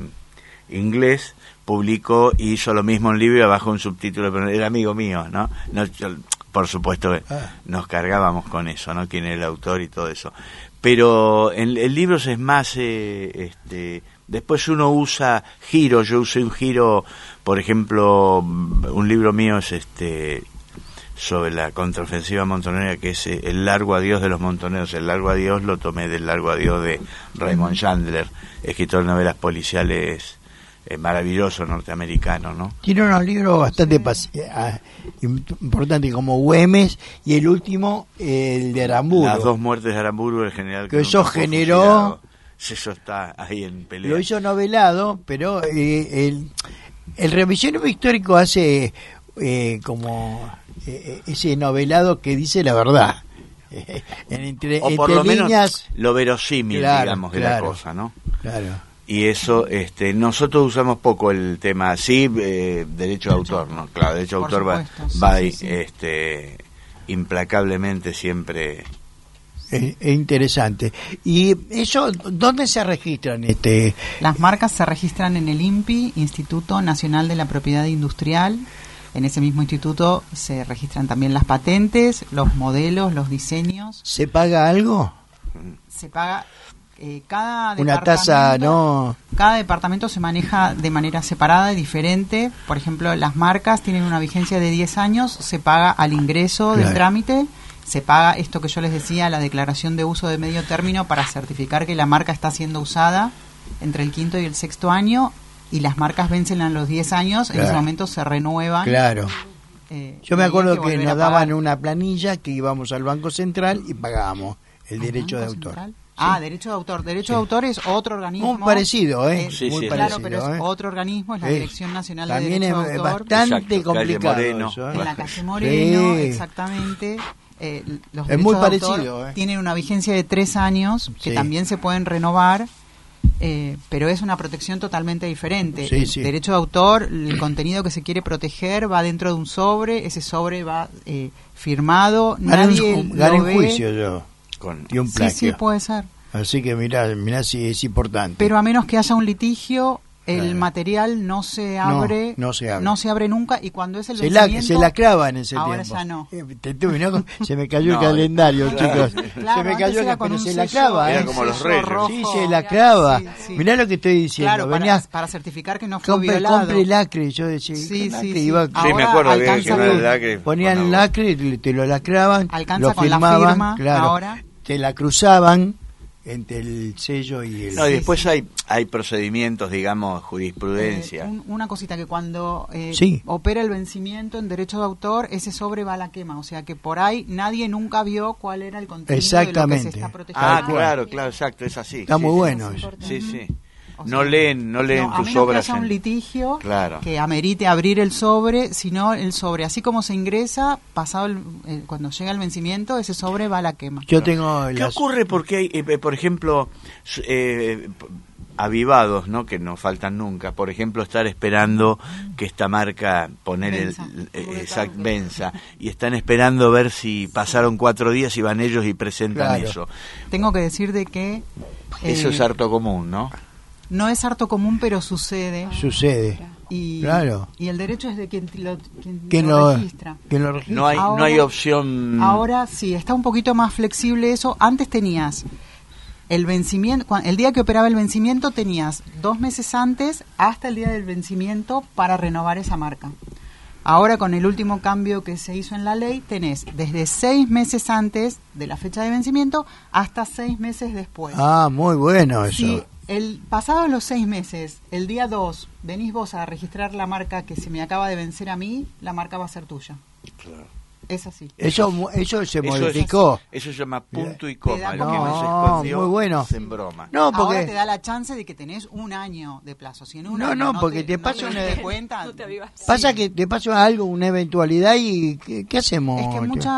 inglés publicó y hizo lo mismo un libro y abajo un subtítulo, pero era amigo mío, ¿no? no yo, por supuesto Ah. nos cargábamos con eso, ¿no? Quién era el autor y todo eso. Pero en, en libros es más, eh, este, después uno usa giros. Yo usé un giro, por ejemplo, un libro mío es este sobre la contraofensiva montonera, que es eh, El largo adiós de los montoneros. El largo adiós lo tomé del largo adiós de Raymond Chandler, escritor de novelas policiales eh, maravilloso norteamericano, ¿no? Tiene unos libros bastante pas- ah, importantes como Güemes y el último, el de Aramburu. Las dos muertes de Aramburu, el general Que nunca eso fue generó- fusilado. Eso está ahí en pelea. Lo hizo novelado, pero eh, el, el revisionismo histórico hace eh, como eh, ese novelado que dice la verdad. Eh, en- entre, o por entre lo menos líneas, lo verosímil, Claro, digamos, de claro. la cosa, ¿no? claro. Y eso, este, nosotros usamos poco el tema, sí, eh, derecho de autor, ¿no? Claro, derecho de Por autor va, supuesto, sí, va sí, sí. este, implacablemente siempre. Es, es interesante. ¿Y eso dónde se registran? este Las marcas se registran en el I N P I, Instituto Nacional de la Propiedad Industrial. En ese mismo instituto se registran también las patentes, los modelos, los diseños. ¿Se paga algo? Se paga eh, cada Una tasa, departamento- no. Cada departamento se maneja de manera separada y diferente. Por ejemplo, las marcas tienen una vigencia de diez años, se paga al ingreso Claro. del trámite, se paga esto que yo les decía, la declaración de uso de medio término para certificar que la marca está siendo usada entre el quinto y el sexto año, y las marcas vencen a los diez años, en Claro. ese momento se renuevan. Claro. eh, Yo me y hay acuerdo que, volver nos a daban pagar. una planilla que íbamos al Banco Central y pagábamos el ¿Al derecho de Banco autor. Central? Ah, derecho de autor. Derecho Sí. de autor es otro organismo. Muy parecido, ¿eh? Eh, Sí, Muy sí, parecido, Claro, pero es ¿eh? otro organismo, es la Sí. Dirección Nacional de También Derecho es de Autor. bastante Exacto, calle complicado Moreno. eso, ¿eh? En la calle Moreno, Sí. exactamente. Eh, los Es muy derechos de autor parecido, ¿eh? tienen una vigencia de tres años, que Sí. también se pueden renovar, eh, pero es una protección totalmente diferente. Sí, El sí. derecho de autor, el contenido que se quiere proteger va dentro de un sobre, ese sobre va eh, firmado, Gané nadie un, lo gané un ve. juicio yo Con, y un Sí, plagio. sí, puede ser. Así que mirá, mirá si es importante. Pero a menos que haya un litigio, el Claro. material no se No, abre, no se abre. no se abre nunca, y cuando es el se la, vencimiento, se la clava en ese ahora tiempo. ya no. Eh, te tuve, ¿no? Se me cayó No, el calendario, claro. chicos. Claro, se me antes cayó, era la, con pero un se la sello- clava, Era ¿eh? como los sello reyes. rojo. Sí, se la clava. Sí, sí. Mirá lo que estoy diciendo. Claro, para, Venía, para certificar que no fue compre, violado. compre lacre. Yo decía, Sí, ¿qué sí, lacre? sí. Iba- Sí, Ahora me acuerdo que alcanza que era el con- lacre. Ponían Bueno, lacre, te te lo lacraban, Alcanza lo con la firmaban, firma, claro, ahora. te la cruzaban entre el sello y el... No, y Sí, después sí. hay hay procedimientos, digamos, jurisprudencia. Eh, un- una cosita que cuando eh, Sí. opera el vencimiento en derecho de autor, ese sobre va a la quema. O sea que por ahí nadie nunca vio cuál era el contenido de lo que Exactamente. se está protegiendo. ah, Tal cual. claro, claro, exacto, es así. Está sí, muy sí. bueno eso. Sí, sí. O No sea, leen, no leen no, a tus menos obras. que haya un en- litigio Claro. que amerite abrir el sobre, sino el sobre, así como se ingresa, pasado el- el- cuando llega el vencimiento, ese sobre va a la quema. Yo tengo ¿Qué las- ocurre? Porque hay, eh, por ejemplo, s- eh, p- avivados, ¿no? Que no faltan nunca. Por ejemplo, estar esperando que esta marca poner el Venza. eh, exact, venza, y están esperando ver si pasaron cuatro días y van ellos y presentan Claro. eso. Tengo que decir de que Eso eh, es harto común, ¿no? no es harto común, pero sucede. sucede. Y, Claro. y el derecho es de quien lo, quien ¿Quién lo lo, registra. quién lo registra? No hay, no Ahora- hay opción. Ahora sí, está un poquito más flexible eso. Antes tenías el vencimiento, cuan- el día que operaba el vencimiento tenías dos meses antes hasta el día del vencimiento para renovar esa marca. Ahora con el último cambio que se hizo en la ley tenés desde seis meses antes de la fecha de vencimiento hasta seis meses después. Ah, muy bueno eso. Si el pasados los seis meses, el día dos, venís vos a registrar la marca que se me acaba de vencer a mí, la marca va a ser tuya. Es así. Eso, mu- eso se Eso, modificó. es- eso se llama punto y Te coma. da El que como- no se No, escondió, muy bueno. se embroma. No, Ahora te porque da la chance de que tenés un año de plazo. Si en un No, año no, porque te no pasa diste una- cuenta, No te avivas. pasa sí. que te pasa algo, una eventualidad y ¿qué, qué hacemos? Es que mucha,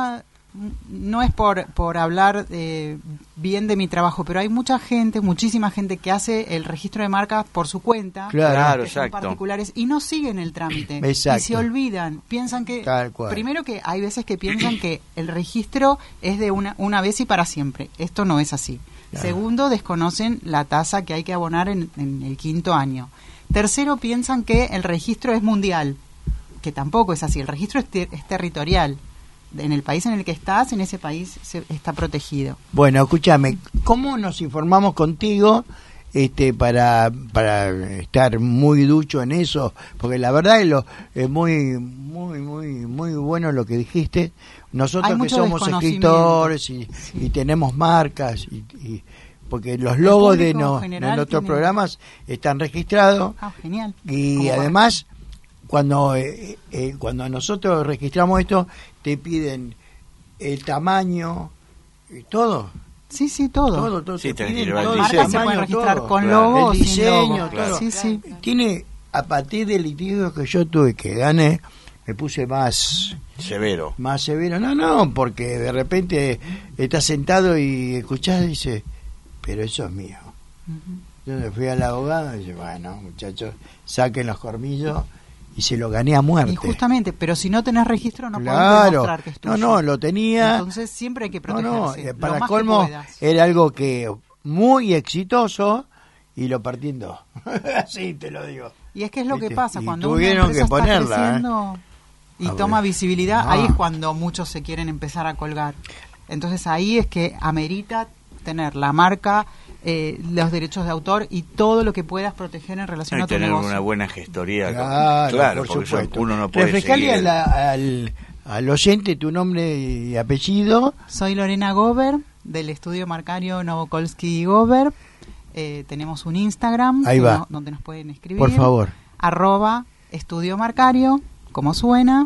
no es por, por hablar eh, bien de mi trabajo, pero hay mucha gente, muchísima gente que hace el registro de marcas por su cuenta, Claro. Claro, que son exacto. particulares, y no siguen el trámite. Exacto. Y se olvidan, piensan que, Tal cual. primero que hay veces que piensan que el registro es de una, una vez y para siempre. Esto no es así. Claro. Segundo, desconocen la tasa que hay que abonar en, en el quinto año. Tercero, piensan que el registro es mundial, que tampoco es así. El registro es, ter- es territorial. En el país en el que estás, en ese país se, está protegido. Bueno, escúchame, ¿cómo nos informamos contigo este para para estar muy ducho en eso? Porque la verdad es, lo, es muy muy muy muy bueno lo que dijiste. Nosotros Hay que mucho somos desconocimiento. escritores y, y tenemos marcas y, y porque los logos de, público en no- de general nuestros tiene- programas están registrados Ah, genial. y Como además cuando eh, eh, cuando nosotros registramos esto te piden el tamaño y todo. Sí, sí, todo. Todo, todo. Sí, te tenés que piden llevar todo, el Marcas diseño. se pueden tamaño, registrar todo. con Claro. logo o El sin diseño, logo. todo. Sí, sí. Tiene, a partir del litigio que yo tuve, que gané, me puse más Severo. más severo. No, no, porque de repente estás sentado y escuchás y dices, pero eso es mío. Entonces fui al abogado y dije, bueno, muchachos, saquen los cormillos y se lo gané a muerte. Y justamente, pero si no tenés registro no podés Claro, demostrar que es tuyo. no, no, lo tenía. Entonces siempre hay que No, protegerse. no, eh, lo para más que colmo puedas. era algo que muy exitoso y lo partí en dos. Así te lo digo. Y es que es lo que ¿Viste? pasa Y cuando una tuvieron empresa que está ponerla, creciendo y A toma ver. visibilidad, Ah. ahí es cuando muchos se quieren empezar a colgar. Entonces ahí es que amerita tener la marca, eh, los derechos de autor y todo lo que puedas proteger en relación Hay a que tu tener negocio. una buena gestoría. Claro, claro, por porque eso supuesto. uno no puede Refrescale seguir. a la- al, al oyente tu nombre y apellido. Soy Lorena Gober, del estudio marcario Novokolsky y Gober. Eh, tenemos un Instagram Ahí que va. no- donde nos pueden escribir. Por favor. Arroba estudio marcario, como suena.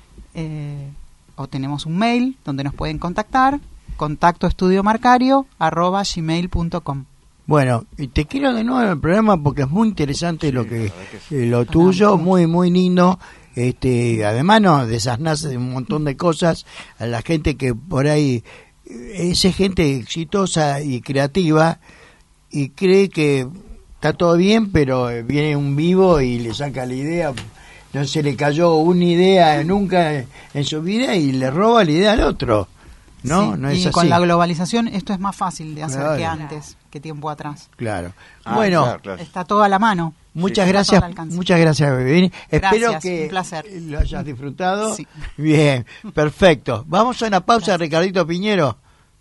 Eh, o tenemos un mail donde nos pueden contactar. Contacto estudio marcario arroba gmail punto com. Bueno, y te quiero de nuevo en el programa porque es muy interesante lo que, la verdad que sí. eh, lo tuyo, muy muy lindo. Este, además no desasnarse de un montón de cosas a la gente que por ahí eh, es gente exitosa y creativa y cree que está todo bien, pero eh, viene un vivo y le saca la idea. No se le cayó una idea nunca en su vida y le roba la idea al otro. No, Sí, no es y así. con la globalización esto es más fácil de hacer Claro. que antes, que tiempo atrás. Claro. Ah, bueno, claro, claro. Está todo a la mano. muchas Sí, gracias, está todo al alcance. muchas gracias, Bebé. Espero Gracias, que un placer. lo hayas disfrutado. Sí. Bien, perfecto. Vamos a una pausa, Ricardito Piñero.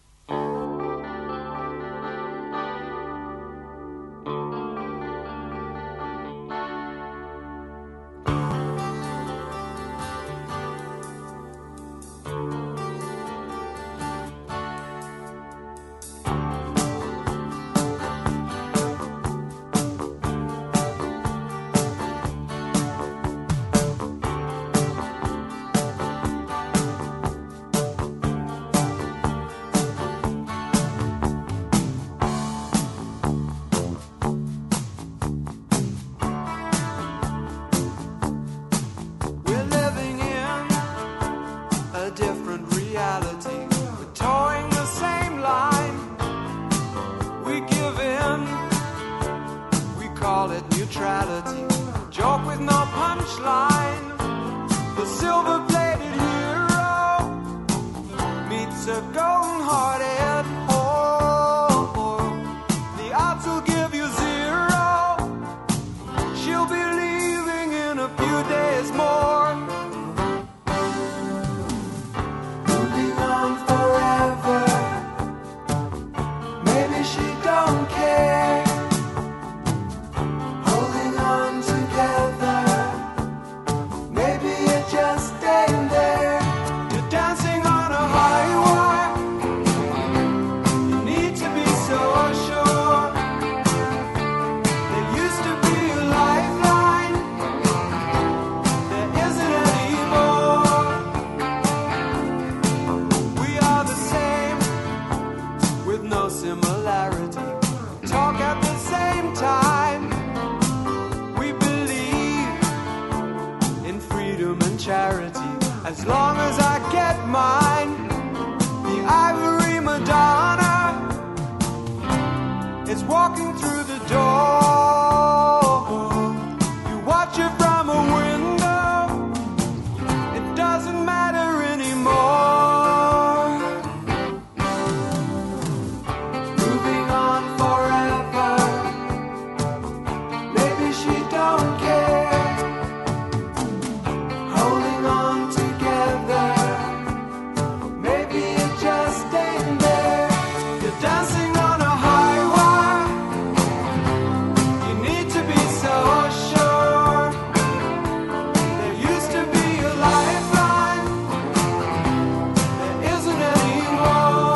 We're living in a different reality. We're towing the same line. We give in. We call it neutrality. Joke with no punchline. The silver-plated hero meets a golden-hearted whore. The odds will give you zero. She'll be leaving in a few days more. Moving on forever. Maybe she don't care. Holding on together. Maybe you're just staying there. You're dancing on a high wire. You need to be so sure. There used to be a lifeline. There isn't anymore. We are the same with no similarity. Talk at the same time. We believe in freedom and charity. As long as I get mine, the ivory Madonna is walking through the door. You watch her from a window, it doesn't matter anymore. Moving on forever, maybe she don't care. Holding on together, maybe it just ain't there. You're dancing on a high wire, you need to be so sure. There used to be a lifeline, there isn't anymore.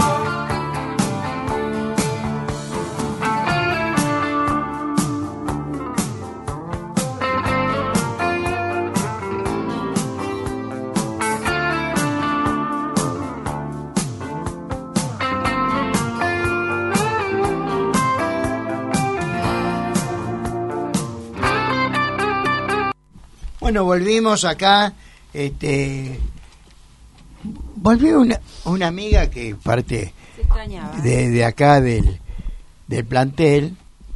Bueno, volvimos acá, este, volvió una, una amiga que parte Se extrañaba. de, de acá del, del plantel,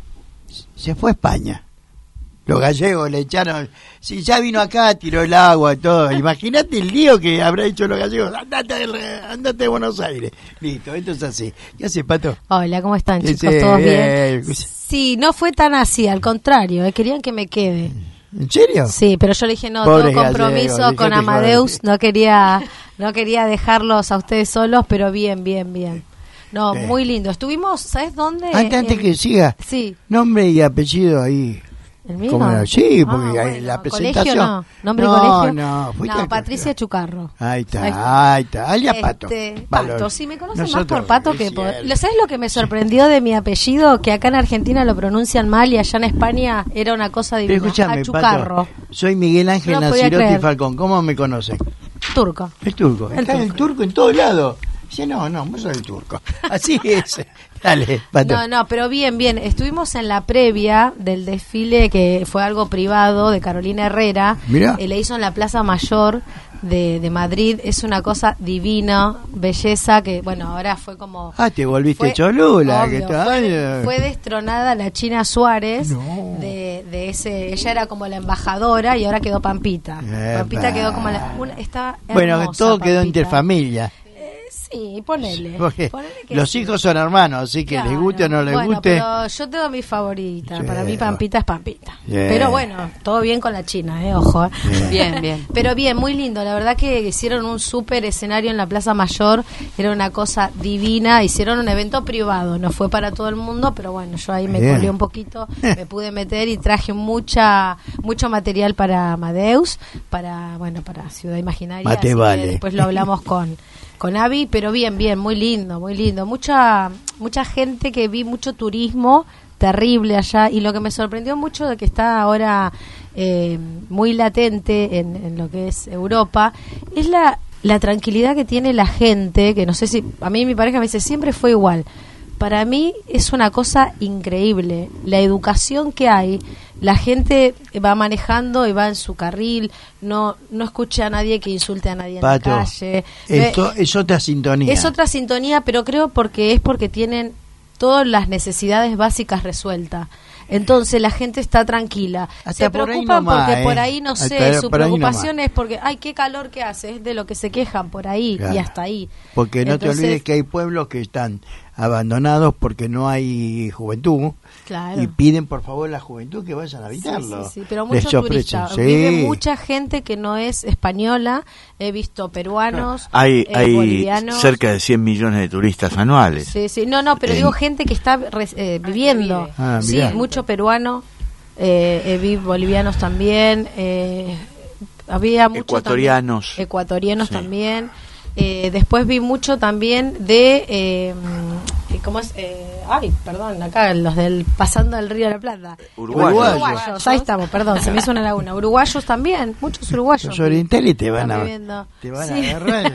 se fue a España. Los gallegos le echaron, si ya vino acá, tiró el agua y todo. Imagínate el lío que habrá hecho los gallegos. Andate, andate a Buenos Aires. Listo, esto es así. ¿Qué hace, Pato? Hola, ¿cómo están, Sí, chicos? sí, ¿Todos bien. bien? Sí, no fue tan así, al contrario, eh, querían que me quede. ¿En serio? Sí, pero yo le dije no, Pobres todo compromiso gallegos, con dejate Amadeus, joder. no quería no quería dejarlos a ustedes solos, pero bien, bien, bien. No, Sí. muy lindo. Estuvimos, ¿sabes dónde? Antes, antes En- que siga, Sí, nombre y apellido ahí. ¿el mío? ¿Cómo no? Sí, porque Ah, ahí bueno, la ¿colegio presentación. no? ¿Nombre y No, colegio? no, fuiste No, al Patricia colegio. Chucarro. Ahí está, Ahí está. ahí está. Alias Pato. Este, Valor. Pato, sí, me conocen Nosotros, más por Pato es que por... cierto. ¿Lo sabes lo que me sorprendió de mi apellido? Que acá en Argentina lo pronuncian mal y allá en España era una cosa Pero divina. escúchame, Achucarro. Pato. Soy Miguel Ángel No lo podía Nacirotti creer. Falcón. ¿Cómo me conocen? Turco. El turco. El Está el turco. turco en todos lados. Dice, no, no, vos sos el turco. Así es. Dale, Pato. No, no, pero bien, bien. Estuvimos en la previa del desfile que fue algo privado de Carolina Herrera. Mirá. Eh, le hizo en la Plaza Mayor de, de Madrid. Es una cosa divina, belleza, que bueno, ahora fue como... Ah, te volviste Fue- Cholula. obvio, ¿Qué tal? Fue, fue destronada la China Suárez No. de, de ese, ella era como la embajadora y ahora quedó Pampita. Epa. Pampita quedó como la, una, estaba Bueno, hermosa, todo quedó Pampita. entre familia. Eh, sí, ponele. Porque ponele que los sí. hijos son hermanos, así que les Claro. guste o no les bueno, guste. pero yo tengo mi favorita. Sí. Para mí Pampita es Pampita. Yeah. Pero bueno, todo bien con la China, eh, ojo. eh. Bien, bien. Pero bien, muy lindo. La verdad que hicieron un súper escenario en la Plaza Mayor. Era una cosa divina. Hicieron un evento privado. No fue para todo el mundo, pero bueno, yo ahí me Bien. colé un poquito. Me pude meter y traje mucha mucho material para Amadeus, para bueno, para Ciudad Imaginaria. Mate así que vale. después lo hablamos con con Avi, pero bien, bien, muy lindo, muy lindo. Mucha mucha gente que vi, mucho turismo terrible allá, y lo que me sorprendió mucho de que está ahora eh, muy latente en, en lo que es Europa es la, la tranquilidad que tiene la gente, que no sé si, a mí mi pareja me dice, siempre fue igual. Para mí es una cosa increíble, la educación que hay, la gente va manejando y va en su carril, no no escucha a nadie que insulte a nadie Pato, en la calle. esto Eh, es otra sintonía. es otra sintonía, pero creo porque es porque tienen todas las necesidades básicas resueltas. Entonces la gente está tranquila. Hasta Se por ahí preocupan nomás, porque ¿eh? por ahí, no Hasta sé, su por ahí preocupación nomás. es porque, ay, qué calor que hace, es de lo que se quejan por ahí Claro. y hasta ahí. Porque no te Entonces, olvides que hay pueblos que están abandonados porque no hay juventud. Claro. Y piden por favor la juventud que vayan a Sí, habitarlo. sí, sí, pero Les mucho ofrecen, turista. sí. Vive mucha gente que no es española. He visto peruanos, Hay, eh, hay bolivianos. cerca de cien millones de turistas anuales. Sí, sí. No, no, pero En- digo gente que está res- eh, viviendo. Ah, sí, mirá. mucho peruano, eh, eh, vi bolivianos también, eh, había mucho Ecuatorianos. también, ecuatorianos Sí. también. Eh, después vi mucho también de, eh, ¿cómo es? Eh, ay, perdón, acá los del pasando el río de la Plata. Uruguayos. Uruguayos, ahí estamos, perdón, se me hizo una laguna. Uruguayos también, muchos uruguayos. Los orientales te van Están a, viviendo. te van Sí. a agarrar.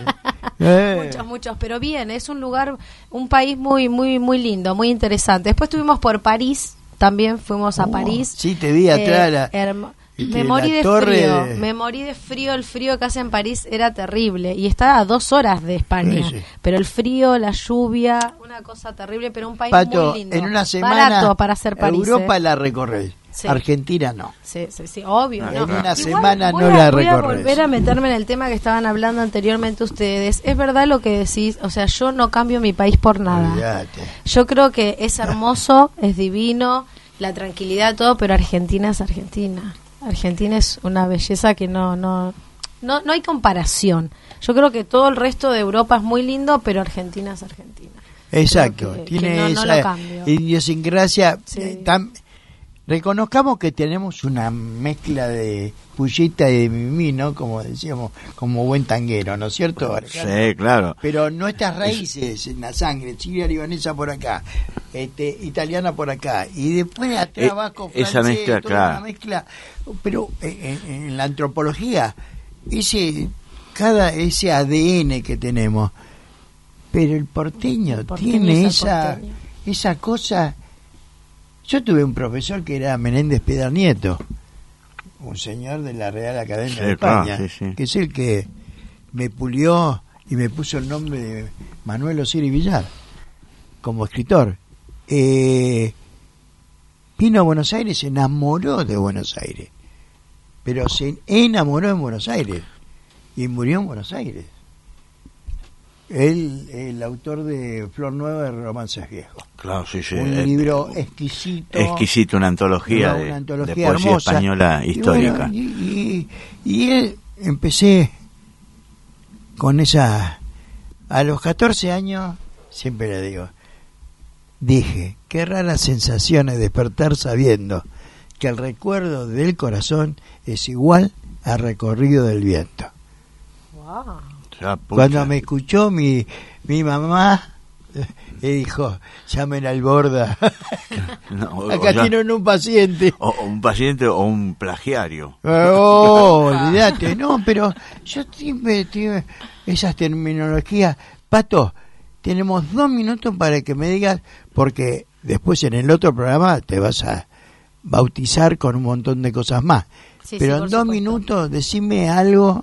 Eh. Muchos, muchos, pero bien, es un lugar, un país muy, muy, muy lindo, muy interesante. Después estuvimos por París, también fuimos a Oh, París. sí, te vi atrás, la- hermo- Me morí de frío, me morí de frío, el frío que hace en París era terrible y está a dos horas de España, Sí, sí. pero el frío, la lluvia, una cosa terrible, pero un país Pato, muy lindo. en una semana Barato para hacer París. Europa ¿eh? la recorres, Sí. Argentina no. Sí, sí, sí, obvio. Ah, ¿no? En una Igual semana voy no a- la Voy a recorres. volver a meterme en el tema que estaban hablando anteriormente ustedes. Es verdad lo que decís, o sea, yo no cambio mi país por nada. Olvídate. Yo creo que es hermoso, es divino, la tranquilidad, todo, pero Argentina es Argentina. Argentina es una belleza que no, no, no, no hay comparación. Yo creo que todo el resto de Europa es muy lindo, pero Argentina es Argentina. Exacto, Creo que- tiene que no- no esa lo cambio. idiosincrasia. Sí. eh, tam- reconozcamos que tenemos una mezcla de pullita y de mimí, ¿no? Como decíamos, como buen tanguero, ¿no es cierto, Alejandro? Sí, claro. Pero nuestras raíces en la sangre, chilena libanesa por acá, este, italiana por acá, y después atrás Eh, vasco, esa francés, mezcla, toda claro. una mezcla, pero eh, en, en la antropología, ese, cada, ese A D N que tenemos, pero el porteño, El porteño tiene es el esa, porteño. esa cosa. Yo tuve un profesor que era Menéndez Pedarnieto, un señor de la Real Academia Sí, de claro, España, sí, sí. que es el que me pulió y me puso el nombre de Manuel Osiris Villar como escritor. Eh, vino a Buenos Aires, se enamoró de Buenos Aires, pero se enamoró en Buenos Aires y murió en Buenos Aires. Él, el autor de Flor Nueva de Romances Viejos. Claro, sí, sí. Un Eh, libro exquisito. exquisito, una antología, una de, antología de poesía hermosa. española Y histórica. bueno, Y, y, y él, empecé con esa... A los catorce años, siempre le digo, dije, qué rara sensación es despertar sabiendo que el recuerdo del corazón es igual al recorrido del viento. Wow. O sea, pucha. Cuando me escuchó mi, mi mamá, le dijo, llamen al Borda. No, o- Acá o ya- tienen un paciente. o- o un paciente o un plagiario. Oh, olvídate, no, pero yo siempre tuve esas terminologías. Pato, tenemos dos minutos para que me digas, porque después en el otro programa te vas a bautizar con un montón de cosas más. Sí, pero sí, en por dos supuesto. minutos decime algo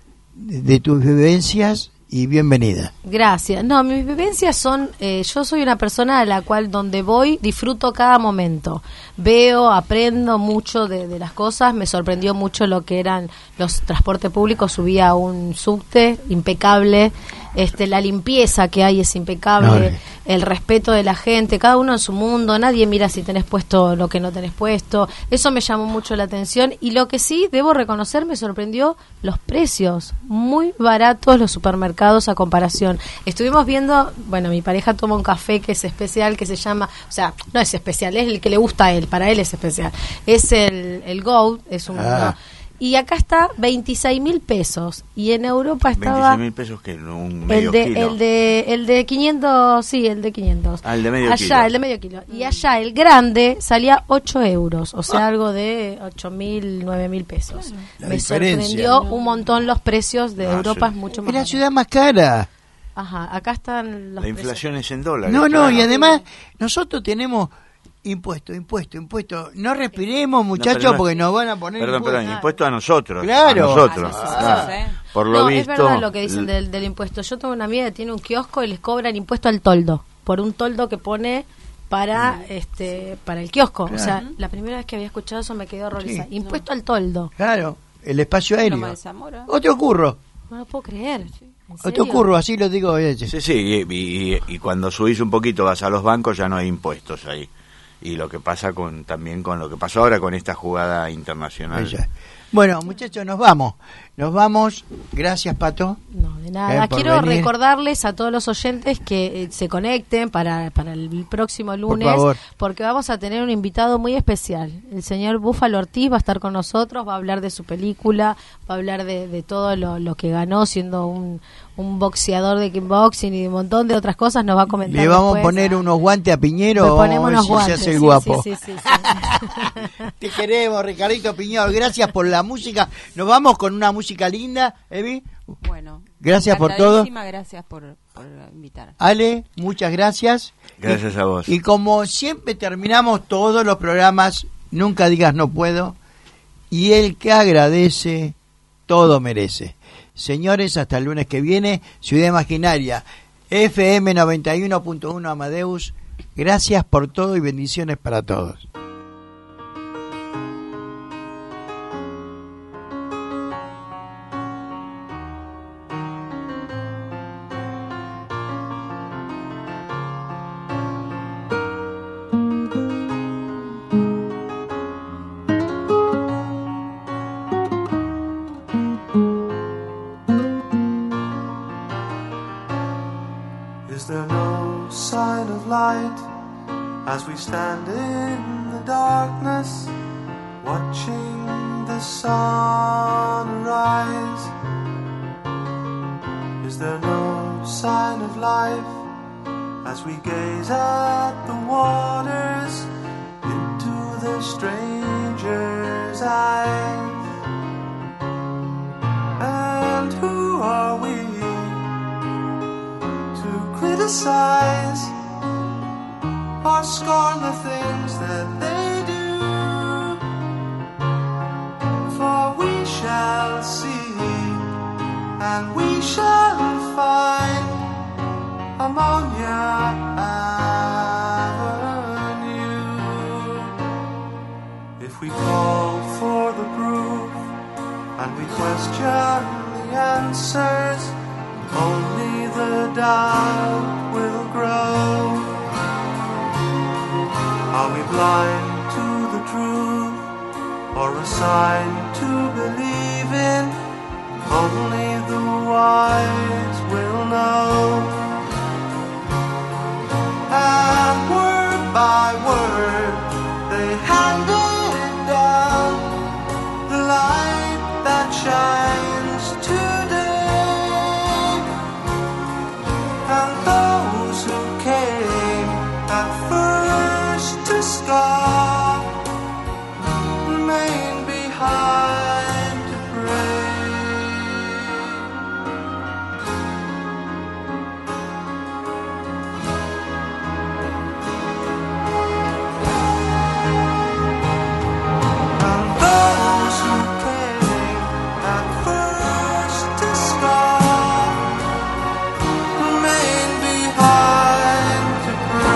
de, de tus vivencias y bienvenida. Gracias. No, mis vivencias son, eh, yo soy una persona a la cual donde voy disfruto cada momento. Veo, aprendo mucho de, de las cosas. Me sorprendió mucho lo que eran los transportes públicos. Subí a un subte impecable. Este, la limpieza que hay es impecable. No, El respeto de la gente, cada uno en su mundo. Nadie mira si tenés puesto lo que no tenés puesto. Eso me llamó mucho la atención. Y lo que sí, debo reconocer, me sorprendió los precios. Muy baratos los supermercados a comparación. Estuvimos viendo, bueno, mi pareja toma un café que es especial, que se llama, o sea, no es especial, es el que le gusta a él, para él es especial. Es el, el Gold, es un... Ah. no. Y acá está veintiséis mil pesos. Y en Europa estaba... veintiséis mil pesos que un medio El de, kilo. el de el de quinientos, sí, el de quinientos. Ah, el de medio allá, kilo. el de medio kilo. Y allá el grande salía ocho euros, o sea, algo de ocho mil, nueve mil pesos. La Me diferencia. sorprendió un montón los precios de Ah, Europa, sí. es mucho Es más la barato. ciudad más cara. Ajá, acá están los La inflación es en dólares. No, no, claro. y además nosotros tenemos impuesto, impuesto, impuesto. No respiremos, muchachos, pero no- porque nos van a poner Perdón, impuesto. perdón, impuesto a nosotros. Claro. A nosotros. Ah, sí, sí, claro. sí, sí. Por lo no, visto. es verdad lo que dicen del, del impuesto. Yo tengo una amiga que tiene un kiosco y les cobran impuesto al toldo, por un toldo que pone para este para el kiosco. Claro. O sea, la primera vez que había escuchado eso me quedé horrorizada. Sí. Impuesto al toldo. Claro, el espacio Loma aéreo. de Zamora. Otro curro, No lo puedo creer. ¿En otro serio? curro, así lo digo. eh, Sí, sí, y, y- y cuando subís un poquito vas a los bancos ya no hay impuestos ahí. Y lo que pasa con también con lo que pasó ahora con esta jugada internacional. Ella. Bueno, muchachos, nos vamos. Nos vamos. Gracias, Pato. No, de Eh, nada. por Quiero venir. recordarles a todos los oyentes que eh, se conecten para, para el próximo lunes, favor. porque vamos a tener un invitado muy especial. El señor Búfalo Ortiz va a estar con nosotros, va a hablar de su película, va a hablar de, de todo lo, lo que ganó siendo un, un boxeador de kickboxing y de un montón de otras cosas. Nos va a comentar. Le vamos a después. poner unos guantes a Piñero. Le Vamos a ponemos ver unos si guantes. se hace el sí, guapo. sí, sí, sí, sí. Te queremos, Ricardito Piñol. Gracias por la música. Nos vamos con una música linda, Evi. Bueno. Gracias por todo. encantadísima, Gracias por, por invitar. Ale, muchas gracias. Gracias a vos. Y como siempre terminamos todos los programas, nunca digas no puedo. y el que agradece, todo merece. Señores, hasta el lunes que viene, Ciudad Imaginaria, F M noventa y uno punto uno Amadeus, gracias por todo y bendiciones para todos. Is there no sign of light as we stand in the darkness, watching the sun rise? Is there no sign of life as we gaze at the waters into the stranger's eyes? And who are we criticize or scorn the things that they do? For we shall see and we shall find Ammonia Avenue. If we call for the proof and we question the answers, only the doubt will grow. Are we blind to the truth or a sign to believe in? Only the wise will know. And word by word they handed down the light that shines today. And those who came at first to scoff remain behind to pray. And those who came at first to scoff remain behind to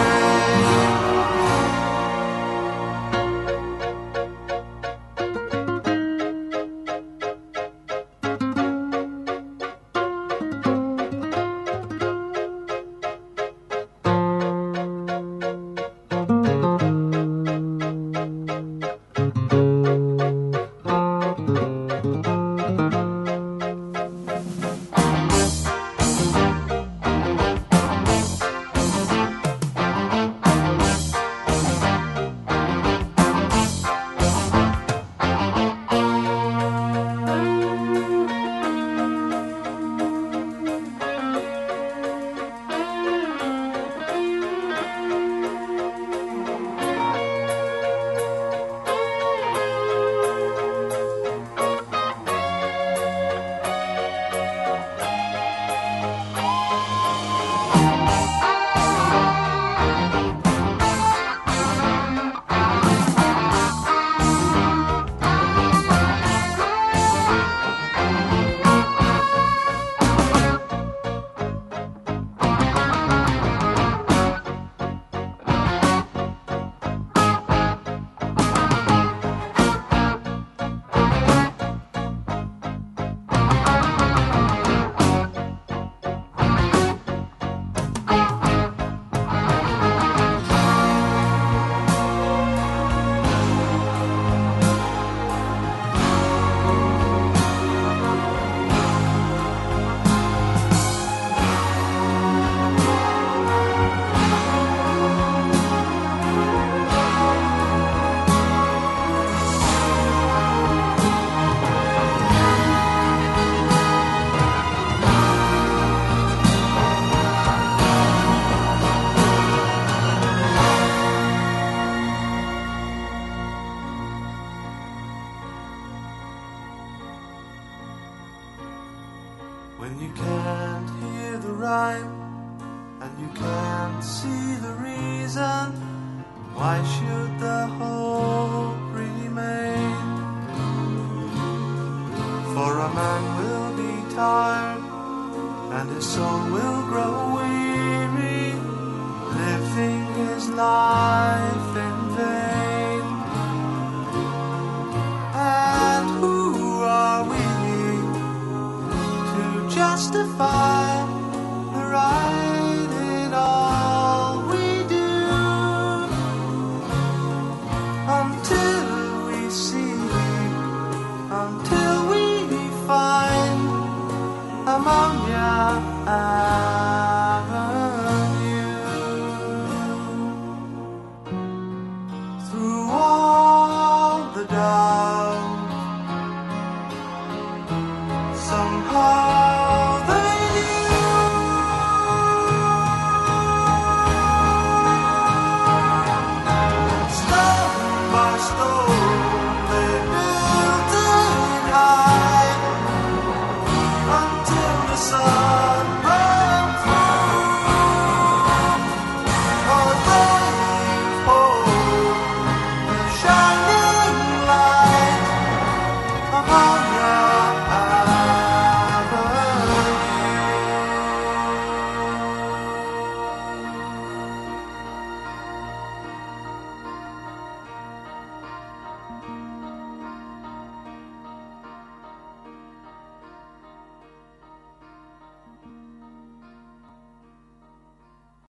When you can't hear the rhyme and you can't see the reason, why should the hope remain? For a man will be tired, and his soul will grow weary, living his life in vain. And who are we to justify the right in all we do, until we see, until we find among